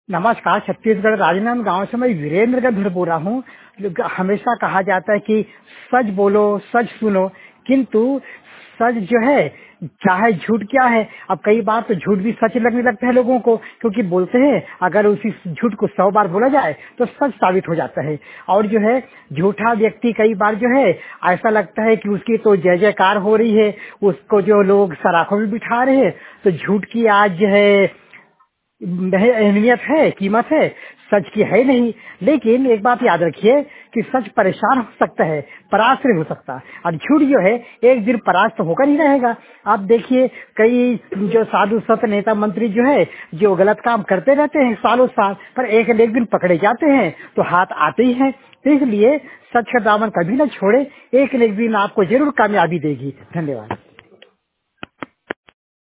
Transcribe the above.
नमस्कार। छत्तीसगढ़ राजनांद गांव से मैं वीरेंद्र का बोल रहा हूँ। हमेशा कहा जाता है कि सच बोलो, सच सुनो, किंतु सच जो है चाहे झूठ क्या है, अब कई बार तो झूठ भी सच लगने लगता है लोगों को, क्योंकि बोलते हैं अगर उसी झूठ को 100 बार बोला जाए तो सच साबित हो जाता है। और जो है झूठा व्यक्ति कई बार जो है ऐसा लगता है कि उसकी तो जय जयकार हो रही है, उसको जो लोग सराखों में बिठा रहे हैं। तो झूठ की आज जो है नहीं अहमियत है, कीमत है, सच की है नहीं। लेकिन एक बात याद रखिए कि सच परेशान हो सकता है, परास्त नहीं हो सकता। और झूठ जो है एक दिन परास्त होकर ही रहेगा। आप देखिए कई जो साधु संत नेता मंत्री जो है जो गलत काम करते रहते हैं सालों साल, पर एक न एक दिन पकड़े जाते हैं तो हाथ आते ही हैं। तो इसलिए सच का दामन कभी न छोड़े, एक न एक दिन आपको जरूर कामयाबी देगी। धन्यवाद।